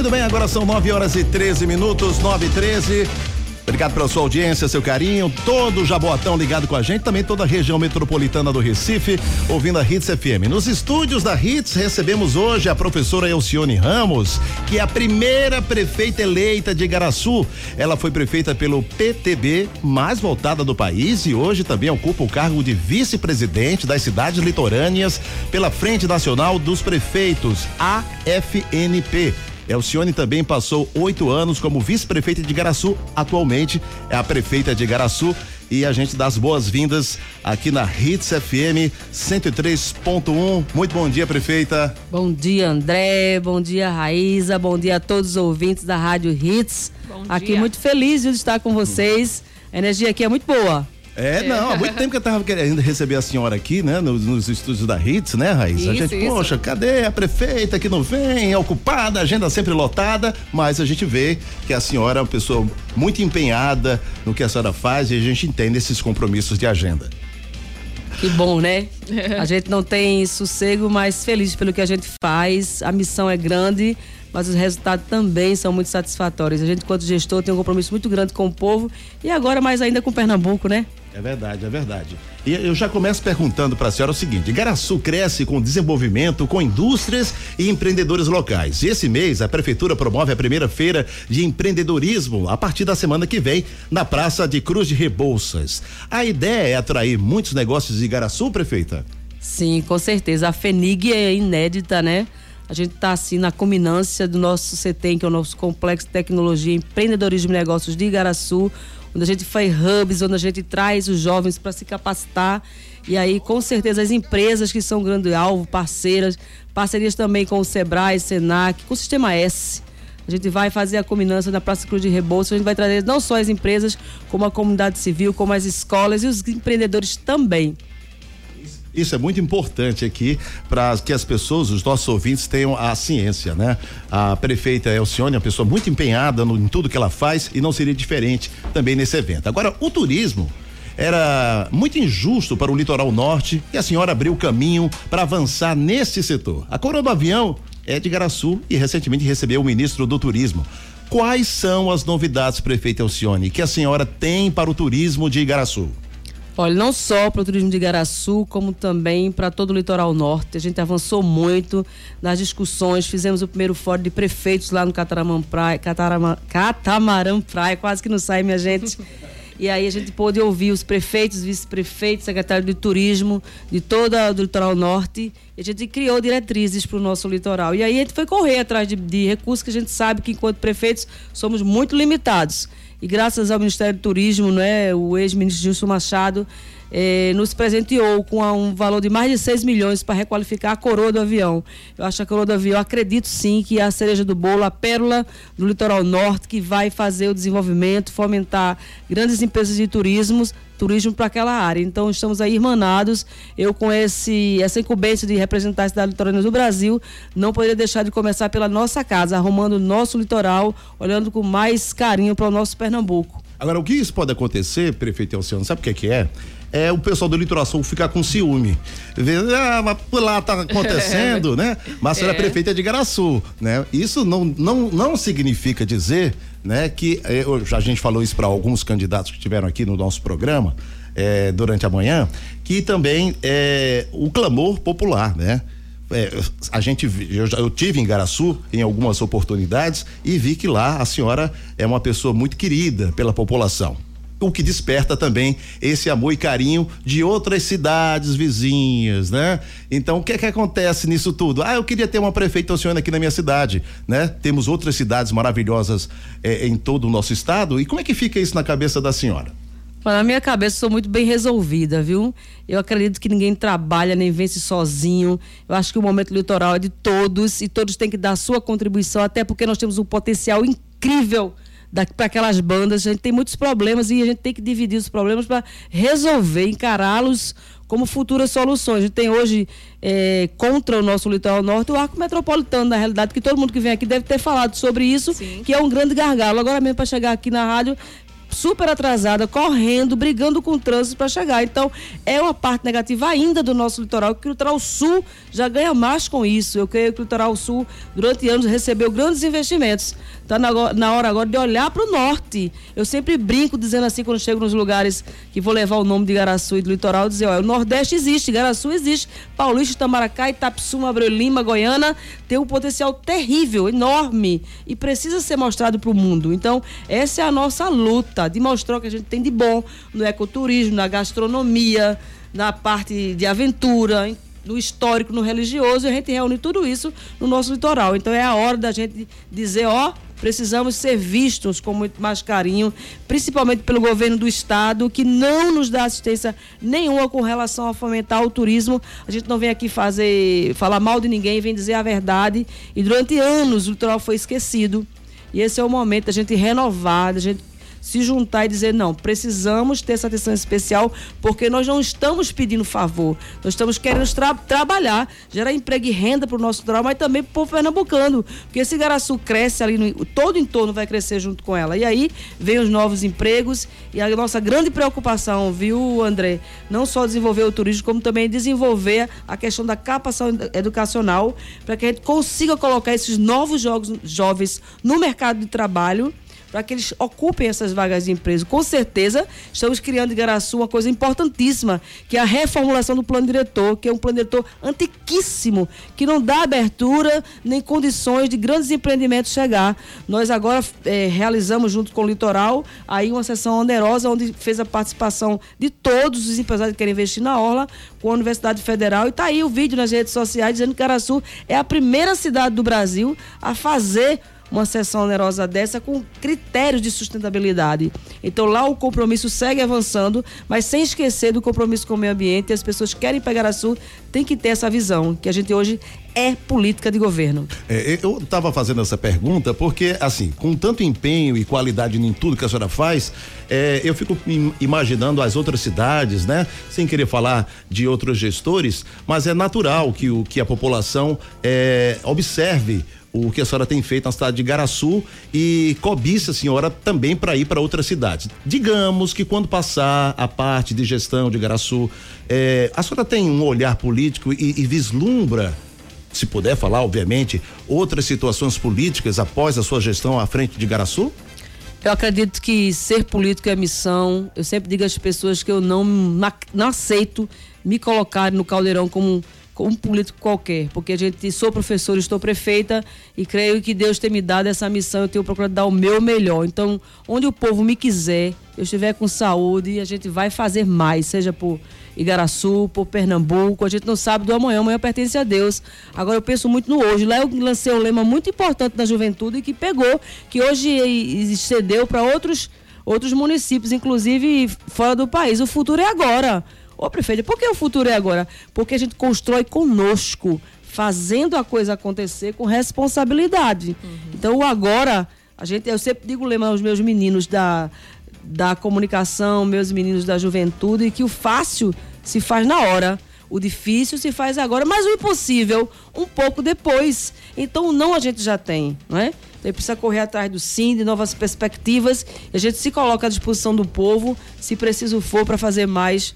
Muito bem, agora são 9h13, 9h13. Obrigado pela sua audiência, seu carinho, todo o Jaboatão ligado com a gente, também toda a região metropolitana do Recife, ouvindo a Hits FM. Nos estúdios da Hits, recebemos hoje a professora Elcione Ramos, que é a primeira prefeita eleita de Igaraçu. Ela foi prefeita pelo PTB mais votada do país e hoje também ocupa o cargo de vice-presidente das cidades litorâneas pela Frente Nacional dos Prefeitos, AFNP. Elcione também passou 8 anos como vice-prefeita de Igaraçu, atualmente é a prefeita de Igaraçu, e a gente dá as boas-vindas aqui na Hits FM 103.1. Muito bom dia, prefeita. Bom dia, André, bom dia, Raíza, bom dia a todos os ouvintes da Rádio Hits. Bom aqui dia. Muito feliz de estar com vocês, a energia aqui é muito boa. Não, há muito tempo que eu tava querendo receber a senhora aqui, né? Nos estúdios da Hits, né, Raíssa? A gente, poxa, cadê a prefeita que não vem? É ocupada, agenda sempre lotada, mas a gente vê que a senhora é uma pessoa muito empenhada no que a senhora faz e a gente entende esses compromissos de agenda. Que bom, né? A gente não tem sossego, mas feliz pelo que a gente faz, a missão é grande, mas os resultados também são muito satisfatórios. A gente, enquanto gestor, tem um compromisso muito grande com o povo e agora mais ainda com Pernambuco, né? É verdade, é verdade. E eu já começo perguntando para a senhora o seguinte: Igaraçu cresce com desenvolvimento, com indústrias e empreendedores locais. E esse mês a prefeitura promove a primeira feira de empreendedorismo a partir da semana que vem na Praça de Cruz de Rebouças. A ideia é atrair muitos negócios de Igaraçu, prefeita? Sim, com certeza. A FENIG é inédita, né? A gente está assim na culminância do nosso CETEM, que é o nosso Complexo de Tecnologia, Empreendedorismo e Negócios de Igaraçu, onde a gente faz hubs, onde a gente traz os jovens para se capacitar. E aí, com certeza, as empresas que são grande alvo, parcerias também com o Sebrae, Senac, com o Sistema S. A gente vai fazer a culminância na Praça Cruz de Rebouças, a gente vai trazer não só as empresas, como a comunidade civil, como as escolas e os empreendedores também. Isso é muito importante aqui para que as pessoas, os nossos ouvintes, tenham a ciência, né? A prefeita Elcione é uma pessoa muito empenhada em tudo que ela faz e não seria diferente também nesse evento. Agora, o turismo era muito injusto para o litoral norte e a senhora abriu caminho para avançar nesse setor. A coroa do avião é de Igaraçu e recentemente recebeu o ministro do Turismo. Quais são as novidades, prefeita Elcione, que a senhora tem para o turismo de Igaraçu? Olha, não só para o turismo de Igaraçu, como também para todo o litoral norte. A gente avançou muito nas discussões, fizemos o primeiro fórum de prefeitos lá no Catamarã Praia, quase que não sai, minha gente. E aí a gente pôde ouvir os prefeitos, vice-prefeitos, secretário de turismo de todo o litoral norte. E a gente criou diretrizes para o nosso litoral. E aí a gente foi correr atrás de recursos que a gente sabe que, enquanto prefeitos, somos muito limitados. E graças ao Ministério do Turismo, né, o ex-ministro Gilson Machado nos presenteou com um valor de mais de 6 milhões para requalificar a coroa do avião. Eu acho que a coroa do avião, acredito sim que é a cereja do bolo, a pérola do litoral norte, que vai fazer o desenvolvimento, fomentar grandes empresas de turismo para aquela área. Então estamos aí irmanados. Eu, com essa incumbência de representar a cidade litorânea do Brasil, não poderia deixar de começar pela nossa casa, arrumando o nosso litoral, olhando com mais carinho para o nosso Pernambuco. Agora, o que isso pode acontecer, prefeito Elcione, sabe o que é? É o pessoal do Litoral Sul ficar com ciúme. Mas lá tá acontecendo, né? Mas será prefeita de Igaraçu, né? Isso não significa dizer, né, que a gente falou isso para alguns candidatos que estiveram aqui no nosso programa durante a manhã, que também é o clamor popular, né? Eu tive em Igaraçu em algumas oportunidades e vi que lá a senhora é uma pessoa muito querida pela população, o que desperta também esse amor e carinho de outras cidades vizinhas, né? Então, o que é que acontece nisso tudo? Eu queria ter uma prefeita Elcione aqui na minha cidade, né? Temos outras cidades maravilhosas em todo o nosso estado, e como é que fica isso na cabeça da senhora? Na minha cabeça, sou muito bem resolvida, viu? Eu acredito que ninguém trabalha nem vence sozinho. Eu acho que o momento litoral é de todos e todos têm que dar a sua contribuição, até porque nós temos um potencial incrível para aquelas bandas. A gente tem muitos problemas e a gente tem que dividir os problemas para resolver, encará-los como futuras soluções. A gente tem hoje contra o nosso litoral norte o arco metropolitano, na realidade, que todo mundo que vem aqui deve ter falado sobre isso. Sim. Que é um grande gargalo. Agora mesmo, para chegar aqui na rádio, super atrasada, correndo, brigando com o trânsito para chegar. Então, é uma parte negativa ainda do nosso litoral, que o litoral sul já ganha mais com isso. Eu creio que o litoral sul, durante anos, recebeu grandes investimentos. Está na hora agora de olhar para o norte. Eu sempre brinco dizendo assim, quando chego nos lugares que vou levar o nome de Igaraçu e do litoral, dizer, olha, o Nordeste existe, Igaraçu existe, Paulista, Itamaracá, Itapissuma, Abreu Lima, Goiânia, tem um potencial terrível, enorme, e precisa ser mostrado para o mundo. Então, essa é a nossa luta, de mostrar o que a gente tem de bom no ecoturismo, na gastronomia, na parte de aventura, no histórico, no religioso, e a gente reúne tudo isso no nosso litoral. Então, é a hora da gente dizer, precisamos ser vistos com muito mais carinho, principalmente pelo governo do estado, que não nos dá assistência nenhuma com relação a fomentar o turismo. A gente não vem aqui falar mal de ninguém, vem dizer a verdade. E durante anos o litoral foi esquecido. E esse é o momento da gente renovar, da gente se juntar e dizer, não, precisamos ter essa atenção especial, porque nós não estamos pedindo favor, nós estamos querendo trabalhar, gerar emprego e renda para o nosso litoral, mas também para o povo pernambucano, porque esse Igaraçu cresce ali, todo o entorno vai crescer junto com ela, e aí vem os novos empregos, e a nossa grande preocupação, viu, André, não só desenvolver o turismo, como também desenvolver a questão da capacitação educacional, para que a gente consiga colocar esses novos jovens no mercado de trabalho, para que eles ocupem essas vagas de emprego. Com certeza, estamos criando em Igaraçu uma coisa importantíssima, que é a reformulação do plano diretor, que é um plano diretor antiquíssimo, que não dá abertura nem condições de grandes empreendimentos chegar. Nós agora realizamos, junto com o Litoral, aí uma sessão onerosa, onde fez a participação de todos os empresários que querem investir na orla, com a Universidade Federal, e está aí o vídeo nas redes sociais, dizendo que Igaraçu é a primeira cidade do Brasil a fazer uma sessão onerosa dessa com critérios de sustentabilidade. Então lá o compromisso segue avançando, mas sem esquecer do compromisso com o meio ambiente. As pessoas que querem ir para Igaraçu tem que ter essa visão, que a gente hoje é política de governo. Eu estava fazendo essa pergunta porque, assim, com tanto empenho e qualidade em tudo que a senhora faz, eu fico imaginando as outras cidades, né? Sem querer falar de outros gestores, mas é natural que a população observe o que a senhora tem feito na cidade de Igaraçu e cobiça a senhora também para ir para outras cidades. Digamos que quando passar a parte de gestão de Igaraçu, a senhora tem um olhar político e vislumbra, se puder falar, obviamente, outras situações políticas após a sua gestão à frente de Igaraçu? Eu acredito que ser político é missão. Eu sempre digo às pessoas que eu não aceito me colocar no caldeirão como um político qualquer, porque sou professora, estou prefeita e creio que Deus tem me dado essa missão, eu tenho procurado dar o meu melhor. Então, onde o povo me quiser, eu estiver com saúde, a gente vai fazer mais, seja por Igaraçu, por Pernambuco, a gente não sabe do amanhã pertence a Deus. Agora eu penso muito no hoje. Lá eu lancei um lema muito importante da juventude que pegou, que hoje excedeu para outros municípios, inclusive fora do país. O futuro é agora. Ô, prefeito, por que o futuro é agora? Porque a gente constrói conosco, fazendo a coisa acontecer com responsabilidade. Então, o agora, eu sempre digo o lema aos meus meninos da comunicação, meus meninos da juventude, que o fácil se faz na hora, o difícil se faz agora, mas o impossível um pouco depois. Então, o não a gente já tem, não é? Então, precisa correr atrás do sim, de novas perspectivas, e a gente se coloca à disposição do povo, se preciso for, para fazer mais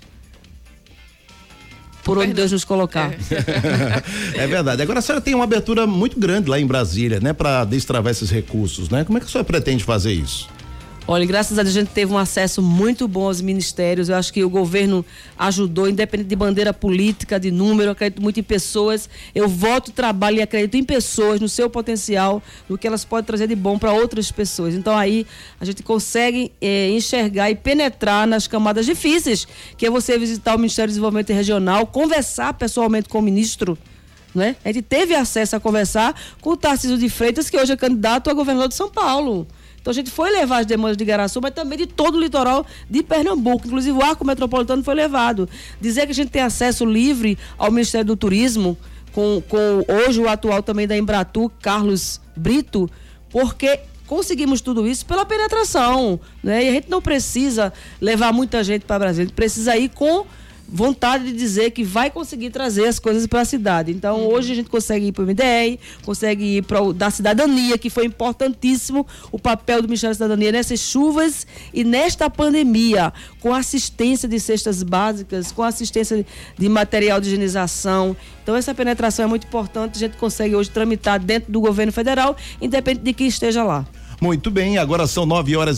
por onde Deus nos colocar. É verdade. Agora a senhora tem uma abertura muito grande lá em Brasília, né? Para destravar esses recursos, né? Como é que a senhora pretende fazer isso? Olha, graças a Deus a gente teve um acesso muito bom aos ministérios. Eu acho que o governo ajudou, independente de bandeira política, de número. Eu acredito muito em pessoas. Eu voto, trabalho e acredito em pessoas, no seu potencial, no que elas podem trazer de bom para outras pessoas. Então aí a gente consegue enxergar e penetrar nas camadas difíceis, que é você visitar o Ministério do Desenvolvimento Regional, conversar pessoalmente com o ministro, né? A gente teve acesso a conversar com o Tarcísio de Freitas, que hoje é candidato a governador de São Paulo. Então a gente foi levar as demandas de Igaraçu, mas também de todo o litoral de Pernambuco. Inclusive o arco metropolitano foi levado. Dizer que a gente tem acesso livre ao Ministério do Turismo, com hoje o atual também da Embratur, Carlos Brito, porque conseguimos tudo isso pela penetração, né? E a gente não precisa levar muita gente para Brasília, a gente precisa ir com vontade de dizer que vai conseguir trazer as coisas para a cidade. Então, hoje a gente consegue ir para o MDR, consegue ir para o da cidadania, que foi importantíssimo o papel do Ministério da Cidadania nessas chuvas e nesta pandemia, com assistência de cestas básicas, com assistência de material de higienização. Então, essa penetração é muito importante, a gente consegue hoje tramitar dentro do governo federal, independente de quem esteja lá. Muito bem, agora são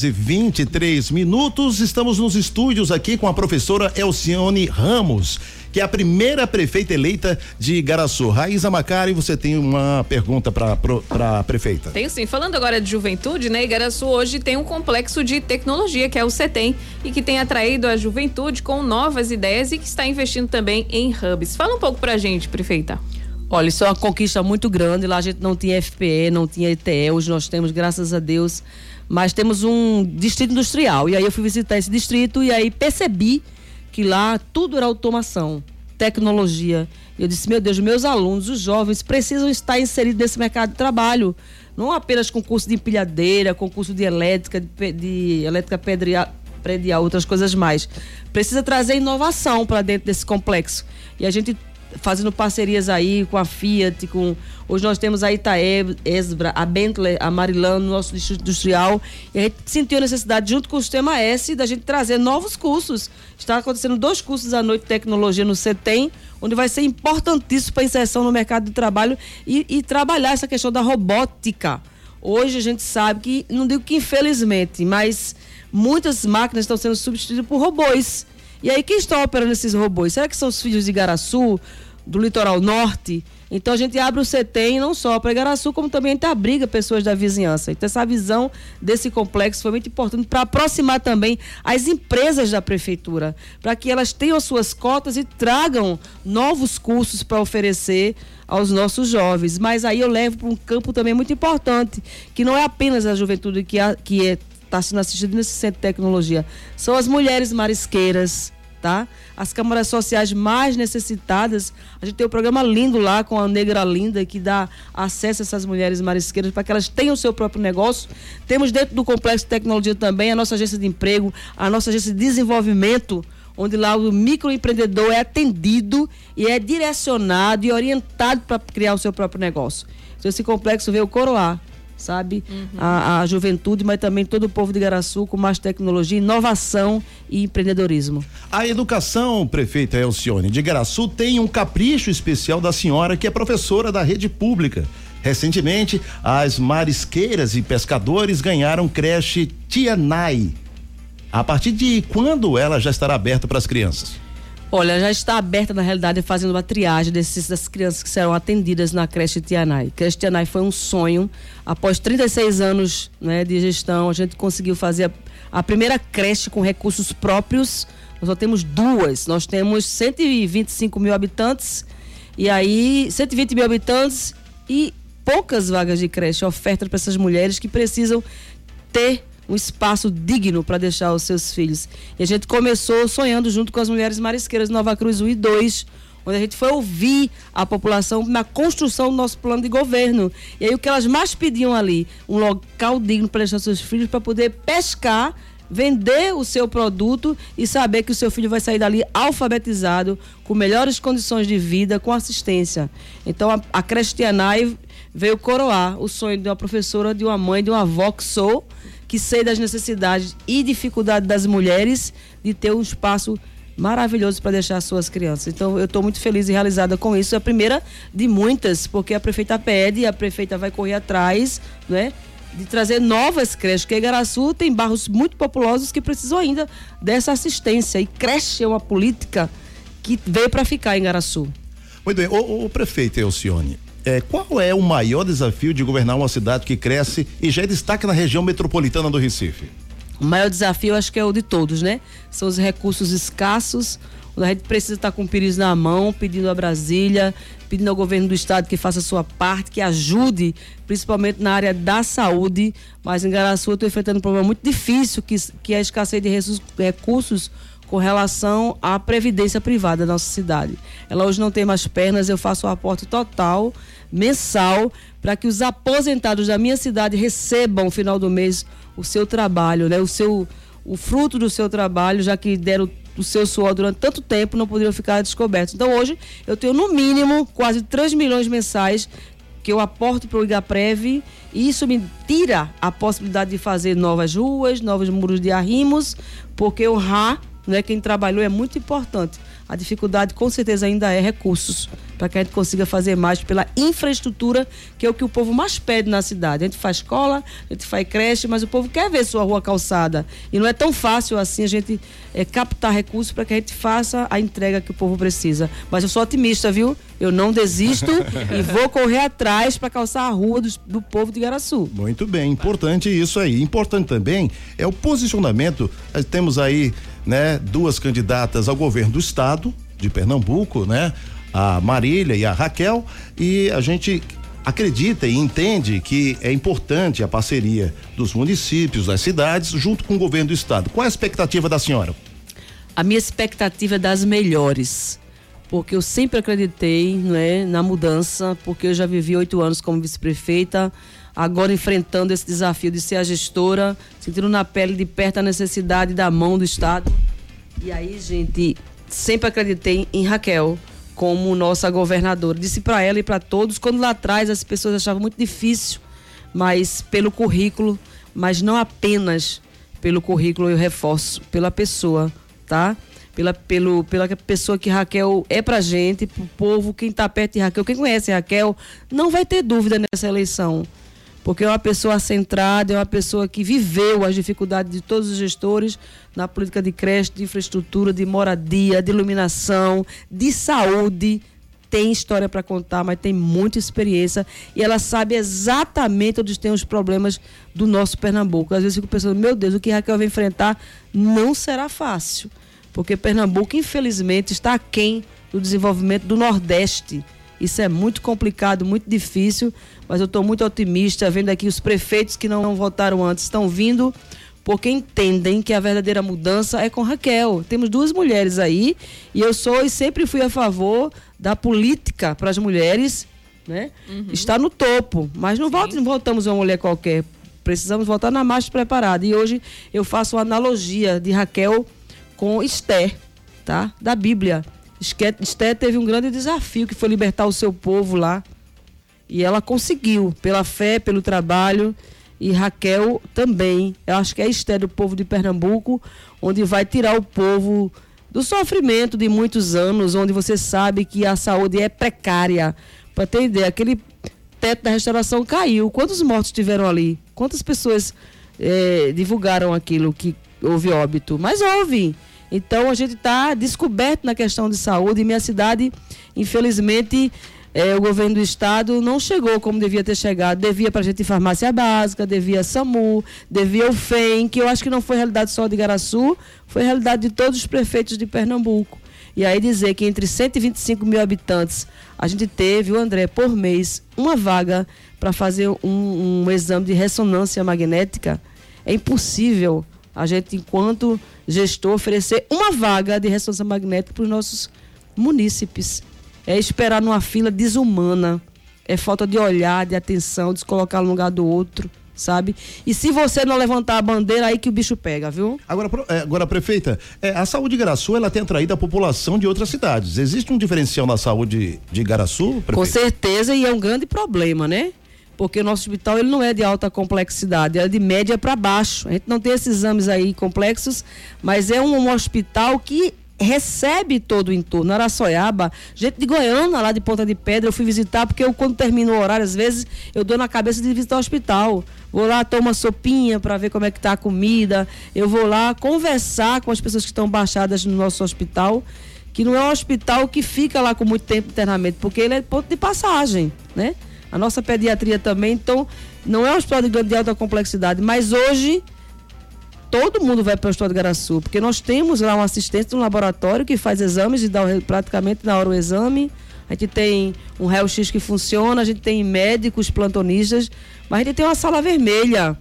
9h23. Estamos nos estúdios aqui com a professora Elcione Ramos, que é a primeira prefeita eleita de Igaraçu. Raíza Macari, você tem uma pergunta para a prefeita? Tenho sim. Falando agora de juventude, né? Igaraçu hoje tem um complexo de tecnologia, que é o CETEM, e que tem atraído a juventude com novas ideias e que está investindo também em hubs. Fala um pouco pra gente, prefeita. Olha, isso é uma conquista muito grande. Lá a gente não tinha FPE, não tinha ETE, hoje nós temos, graças a Deus, mas temos um distrito industrial. E aí eu fui visitar esse distrito e aí percebi que lá tudo era automação, tecnologia. Eu disse, meu Deus, meus alunos, os jovens, precisam estar inseridos nesse mercado de trabalho. Não apenas concurso de empilhadeira, concurso de elétrica predial, outras coisas mais. Precisa trazer inovação para dentro desse complexo. E a gente fazendo parcerias aí com a Fiat, hoje nós temos a Itaé, Esbra, a Bentley, a Marilã no nosso distrito industrial, e a gente sentiu a necessidade, junto com o Sistema S, da gente trazer novos cursos. Está acontecendo 2 cursos à noite de tecnologia no CETEM, onde vai ser importantíssimo para a inserção no mercado de trabalho e trabalhar essa questão da robótica. Hoje a gente sabe que, não digo que infelizmente, mas muitas máquinas estão sendo substituídas por robôs. E aí, quem está operando esses robôs? Será que são os filhos de Igaraçu, do litoral norte? Então, a gente abre o CETEM não só para Igaraçu, como também a gente abriga pessoas da vizinhança. Então, essa visão desse complexo foi muito importante para aproximar também as empresas da prefeitura, para que elas tenham as suas cotas e tragam novos cursos para oferecer aos nossos jovens. Mas aí eu levo para um campo também muito importante, que não é apenas a juventude que está sendo assistido nesse centro de tecnologia, são as mulheres marisqueiras, tá? As câmaras sociais mais necessitadas. A gente tem um programa lindo lá com a Negra Linda, que dá acesso a essas mulheres marisqueiras para que elas tenham o seu próprio negócio. Temos dentro do complexo de tecnologia também a nossa agência de emprego, a nossa agência de desenvolvimento, onde lá o microempreendedor é atendido e é direcionado e orientado para criar o seu próprio negócio. Então esse complexo veio coroar, sabe? A juventude, mas também todo o povo de Igaraçu com mais tecnologia, inovação e empreendedorismo. A educação, prefeita Elcione, de Igaraçu tem um capricho especial da senhora, que é professora da rede pública. Recentemente, as marisqueiras e pescadores ganharam creche Tia Nai. A partir de quando ela já estará aberta para as crianças? Olha, já está aberta, na realidade, fazendo uma triagem das crianças que serão atendidas na creche Tia Nai. A creche Tia Nai foi um sonho. Após 36 anos, né, de gestão, a gente conseguiu fazer a primeira creche com recursos próprios. Nós só temos 2. Nós temos 125 mil habitantes, e aí 120 mil habitantes e poucas vagas de creche ofertas para essas mulheres que precisam ter um espaço digno para deixar os seus filhos. E a gente começou sonhando junto com as mulheres marisqueiras de Nova Cruz 1 e 2, onde a gente foi ouvir a população na construção do nosso plano de governo. E aí o que elas mais pediam ali, um local digno para deixar seus filhos, para poder pescar, vender o seu produto e saber que o seu filho vai sair dali alfabetizado, com melhores condições de vida, com assistência. Então a creche Tia Nai veio coroar o sonho de uma professora, de uma mãe, de uma avó que sou, que sei das necessidades e dificuldades das mulheres de ter um espaço maravilhoso para deixar suas crianças. Então eu estou muito feliz e realizada com isso. É a primeira de muitas, porque a prefeita pede e a prefeita vai correr atrás, né, de trazer novas creches, porque Igaraçu tem bairros muito populosos que precisam ainda dessa assistência, e creche é uma política que veio para ficar em Igaraçu. Muito bem, o prefeito Elcione, qual é o maior desafio de governar uma cidade que cresce e já é destaque na região metropolitana do Recife? O maior desafio, acho que é o de todos, né? São os recursos escassos, onde a gente precisa estar com o pires na mão, pedindo a Brasília, pedindo ao governo do estado que faça a sua parte, que ajude, principalmente na área da saúde. Mas em Igaraçu eu estou enfrentando um problema muito difícil, que é a escassez de recursos com relação à previdência privada da nossa cidade. Ela hoje não tem mais pernas, eu faço um aporte total, mensal, para que os aposentados da minha cidade recebam no final do mês o seu trabalho, né? O fruto do seu trabalho, já que deram o seu suor durante tanto tempo não poderiam ficar descobertos. Então hoje eu tenho no mínimo quase 3 milhões mensais que eu aporto para o IGAPREV, e isso me tira a possibilidade de fazer novas ruas, novos muros de arrimos, porque honrar, né, quem trabalhou é muito importante. A dificuldade com certeza ainda é recursos, para que a gente consiga fazer mais pela infraestrutura, que é o que o povo mais pede na cidade. A gente faz escola, a gente faz creche, mas o povo quer ver sua rua calçada. E não é tão fácil assim a gente captar recursos para que a gente faça a entrega que o povo precisa. Mas eu sou otimista, viu? Eu não desisto e vou correr atrás para calçar a rua do povo de Igaraçu. Muito bem, importante isso aí. Importante também é o posicionamento. Nós temos aí, né, 2 candidatas ao governo do estado de Pernambuco, né? A Marília e a Raquel, e a gente acredita e entende que é importante a parceria dos municípios, das cidades, junto com o governo do estado. Qual é a expectativa da senhora? A minha expectativa é das melhores, porque eu sempre acreditei, né, na mudança, porque eu já vivi 8 anos como vice-prefeita, agora enfrentando esse desafio de ser a gestora, sentindo na pele de perto a necessidade da mão do estado. E aí, gente, sempre acreditei em Raquel como nossa governadora. Disse para ela e para todos, quando lá atrás as pessoas achavam muito difícil, mas pelo currículo, mas não apenas pelo currículo, eu reforço, pela pessoa, tá? Pela pessoa que Raquel é pra gente, pro povo, quem tá perto de Raquel, quem conhece Raquel, não vai ter dúvida nessa eleição. Porque é uma pessoa centrada, é uma pessoa que viveu as dificuldades de todos os gestores na política de creche, de infraestrutura, de moradia, de iluminação, de saúde. Tem história para contar, mas tem muita experiência e ela sabe exatamente onde tem os problemas do nosso Pernambuco. Às vezes eu fico pensando, meu Deus, o que Raquel vai enfrentar não será fácil, porque Pernambuco, infelizmente, está aquém do desenvolvimento do Nordeste. Isso é muito complicado, muito difícil, mas eu estou muito otimista, vendo aqui os prefeitos que não votaram antes estão vindo, porque entendem que a verdadeira mudança é com Raquel. Temos 2 mulheres aí, e eu sou e sempre fui a favor da política para as mulheres, né? Está no topo, mas não votamos uma mulher qualquer, precisamos votar na mais preparada. E hoje eu faço uma analogia de Raquel com Esther, tá? Da Bíblia. Esther teve um grande desafio, que foi libertar o seu povo lá, e ela conseguiu, pela fé, pelo trabalho, e Raquel também. Eu acho que é Esther do povo de Pernambuco, onde vai tirar o povo do sofrimento de muitos anos, onde você sabe que a saúde é precária. Para ter ideia, aquele teto da restauração caiu. Quantos mortos tiveram ali? Quantas pessoas divulgaram aquilo, que houve óbito? Mas houve. Então a gente está descoberto na questão de saúde, e minha cidade, infelizmente, o governo do estado não chegou como devia ter chegado. Devia para a gente farmácia básica, devia SAMU, devia o FEM, que eu acho que não foi realidade só de Igaraçu, foi realidade de todos os prefeitos de Pernambuco. E aí dizer que entre 125 mil habitantes a gente teve, André, por mês, uma vaga para fazer um exame de ressonância magnética, é impossível a gente, enquanto gestor, oferecer uma vaga de ressonância magnética para os nossos munícipes. É esperar numa fila desumana, é falta de olhar, de atenção, de se colocar no lugar do outro, sabe? E se você não levantar a bandeira, aí que o bicho pega, viu? Agora prefeita, a saúde de Igaraçu, ela tem atraído a população de outras cidades. Existe um diferencial na saúde de Igaraçu, prefeita? Com certeza, e é um grande problema, né? Porque o nosso hospital, ele não é de alta complexidade, é de média para baixo. A gente não tem esses exames aí complexos, mas é um hospital que recebe todo o entorno. Araçoiaba, gente de Goiânia, lá de Ponta de Pedra, eu fui visitar, porque quando termino o horário, às vezes, eu dou na cabeça de visitar o hospital. Vou lá, tomo uma sopinha para ver como é que tá a comida, eu vou lá conversar com as pessoas que estão baixadas no nosso hospital, que não é um hospital que fica lá com muito tempo de internamento, porque ele é ponto de passagem, né? A nossa pediatria também, então, não é um hospital de alta complexidade, mas hoje todo mundo vai para o hospital de Igaraçu, porque nós temos lá um assistente no laboratório que faz exames e dá praticamente na hora o exame. A gente tem um raio-x que funciona, a gente tem médicos, plantonistas, mas a gente tem uma sala vermelha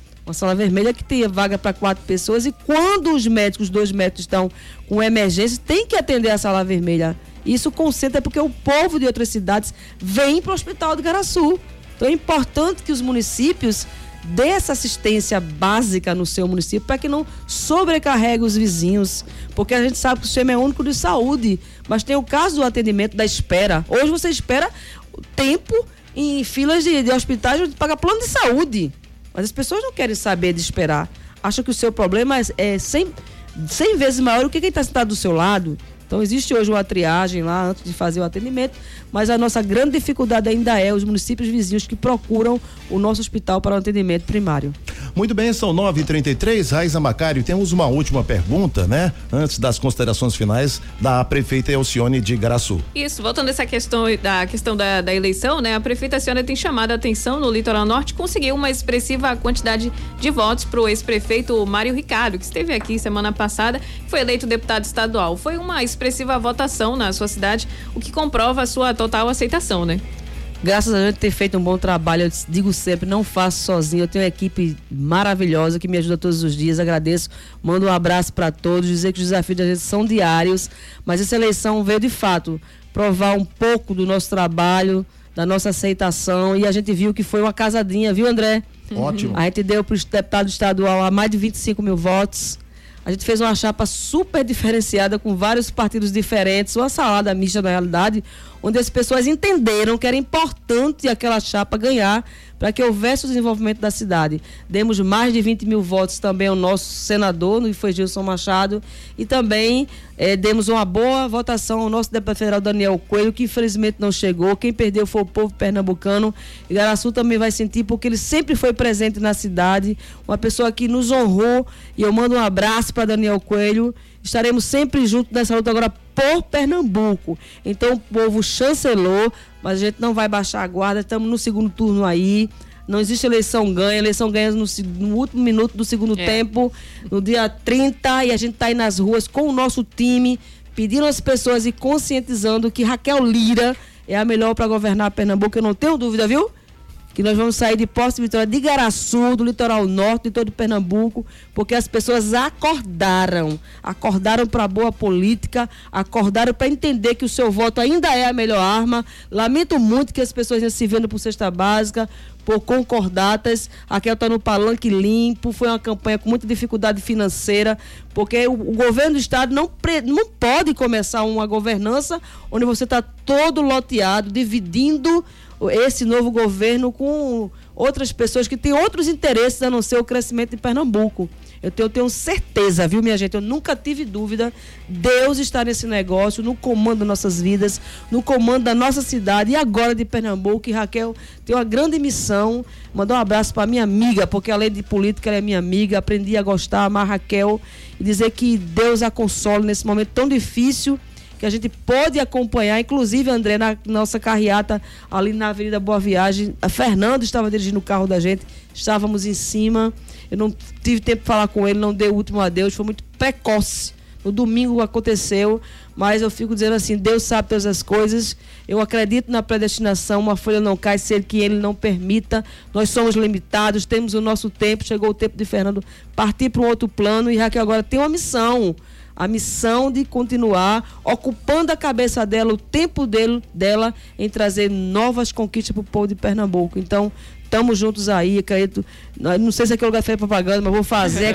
que tem vaga para 4 pessoas, e quando os 2 médicos estão com emergência, tem que atender a sala vermelha. Isso concentra porque o povo de outras cidades vem para o hospital de Igaraçu. Então é importante que os municípios dê essa assistência básica no seu município para que não sobrecarregue os vizinhos, porque a gente sabe que o sistema é único de saúde, mas tem o caso do atendimento da espera. Hoje você espera tempo em filas de hospitais onde paga plano de saúde, mas as pessoas não querem saber de esperar, acham que o seu problema é 100 vezes maior do que quem está sentado do seu lado. Então existe hoje uma triagem lá antes de fazer o atendimento, mas a nossa grande dificuldade ainda é os municípios vizinhos que procuram o nosso hospital para o atendimento primário. Muito bem, são 9h33, Raíza Macário, temos uma última pergunta, né? Antes das considerações finais da prefeita Elcione de Igaraçu. Isso, voltando a essa questão da eleição, né? A prefeita Elcione tem chamado a atenção no Litoral Norte, conseguiu uma expressiva quantidade de votos para o ex-prefeito Mário Ricardo, que esteve aqui semana passada, foi eleito deputado estadual. Foi uma expressiva votação na sua cidade, o que comprova a sua total aceitação, né? Graças a gente ter feito um bom trabalho, eu digo sempre, não faço sozinho, eu tenho uma equipe maravilhosa que me ajuda todos os dias, agradeço, mando um abraço para todos, dizer que os desafios da gente são diários, mas essa eleição veio de fato provar um pouco do nosso trabalho, da nossa aceitação, e a gente viu que foi uma casadinha, viu, André? Ótimo. A gente deu para o deputado estadual a mais de 25 mil votos. A gente fez uma chapa super diferenciada com vários partidos diferentes, uma salada mista na realidade, onde as pessoas entenderam que era importante aquela chapa ganhar para que houvesse o desenvolvimento da cidade. Demos mais de 20 mil votos também ao nosso senador, que foi Gilson Machado, e também demos uma boa votação ao nosso deputado federal Daniel Coelho, que infelizmente não chegou. Quem perdeu foi o povo pernambucano. Igaraçu também vai sentir, porque ele sempre foi presente na cidade, uma pessoa que nos honrou, e eu mando um abraço para Daniel Coelho. Estaremos sempre juntos nessa luta agora por Pernambuco. Então o povo chancelou, mas a gente não vai baixar a guarda, estamos no segundo turno aí. Não existe eleição ganha no último minuto do segundo tempo, no dia 30, e a gente está aí nas ruas com o nosso time, pedindo às pessoas e conscientizando que Raquel Lira é a melhor para governar Pernambuco, eu não tenho dúvida, viu? Que nós vamos sair de Posse de Vitória, de Igaraçu, do litoral norte, de todo Pernambuco, porque as pessoas acordaram para a boa política, acordaram para entender que o seu voto ainda é a melhor arma. Lamento muito que as pessoas ainda se vendam por cesta básica, por concordatas. Raquel está no palanque limpo, foi uma campanha com muita dificuldade financeira, porque o governo do estado não pode começar uma governança onde você está todo loteado, dividindo esse novo governo com outras pessoas que têm outros interesses a não ser o crescimento de Pernambuco. Eu tenho certeza, viu, minha gente? Eu nunca tive dúvida. Deus está nesse negócio, no comando das nossas vidas, no comando da nossa cidade e agora de Pernambuco. E Raquel tem uma grande missão. Mandar um abraço para minha amiga, porque além de política, ela é minha amiga. Aprendi a gostar, amar Raquel e dizer que Deus a console nesse momento tão difícil, que a gente pode acompanhar, inclusive, André, na nossa carreata ali na Avenida Boa Viagem. A Fernando estava dirigindo o carro da gente, estávamos em cima. Eu não tive tempo de falar com ele, não dei o último adeus, foi muito precoce. No domingo aconteceu, mas eu fico dizendo assim, Deus sabe todas as coisas, eu acredito na predestinação, uma folha não cai se ele não permita, nós somos limitados, temos o nosso tempo, chegou o tempo de Fernando partir para um outro plano, e Raquel agora tem uma missão, a missão de continuar ocupando a cabeça dela, o tempo dela em trazer novas conquistas para o povo de Pernambuco. Então, estamos juntos aí, acredito, não sei se aqui é lugar de propaganda, mas vou fazer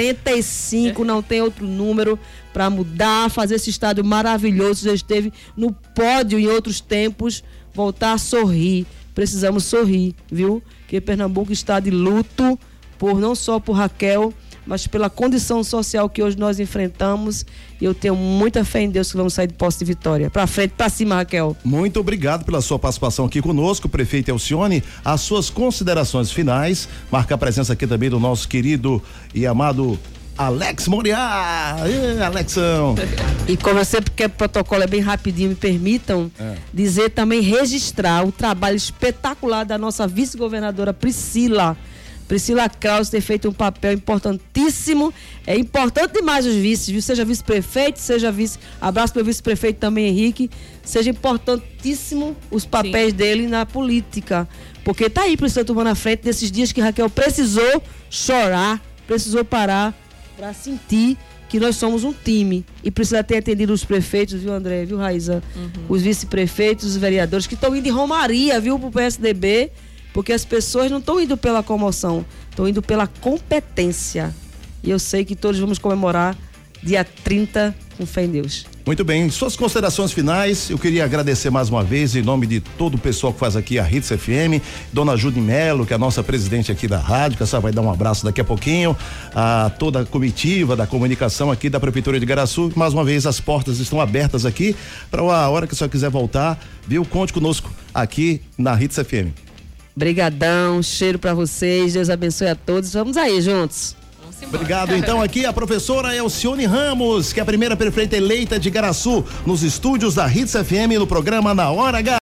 45, não tem outro número para mudar, fazer esse estádio maravilhoso, já esteve no pódio em outros tempos, voltar a sorrir, precisamos sorrir, viu? Porque Pernambuco está de luto, não só por Raquel, mas pela condição social que hoje nós enfrentamos, e eu tenho muita fé em Deus que vamos sair de Posse de Vitória. Pra frente, pra cima, Raquel. Muito obrigado pela sua participação aqui conosco, prefeita Elcione. As suas considerações finais, marca a presença aqui também do nosso querido e amado Alex Moriá. Alexão. E como eu sempre quero, o protocolo é bem rapidinho, me permitam dizer também, registrar o trabalho espetacular da nossa vice-governadora Priscila Krause, ter feito um papel importantíssimo. É importante demais os vices, viu? Seja vice-prefeito, seja abraço para o vice-prefeito também, Henrique. Seja importantíssimo os papéis dele na política. Porque tá aí, Priscila, tomando a frente desses dias que Raquel precisou chorar, precisou parar para sentir que nós somos um time. E precisa ter atendido os prefeitos, viu, André, viu, Raíza? Os vice-prefeitos, os vereadores que estão indo em romaria, viu, pro PSDB. Porque as pessoas não estão indo pela comoção, estão indo pela competência. E eu sei que todos vamos comemorar dia 30 com fé em Deus. Muito bem, suas considerações finais, eu queria agradecer mais uma vez em nome de todo o pessoal que faz aqui a Hits FM, dona Judy Melo, que é a nossa presidente aqui da rádio, que a senhora vai dar um abraço daqui a pouquinho, a toda a comitiva da comunicação aqui da Prefeitura de Igaraçu, mais uma vez as portas estão abertas aqui, para a hora que a senhora quiser voltar, viu, conte conosco aqui na Hits FM. Brigadão, cheiro para vocês, Deus abençoe a todos, vamos aí juntos. Obrigado, então, aqui a professora Elcione Ramos, que é a primeira prefeita eleita de Igaraçu, nos estúdios da Hits FM, no programa Na Hora H.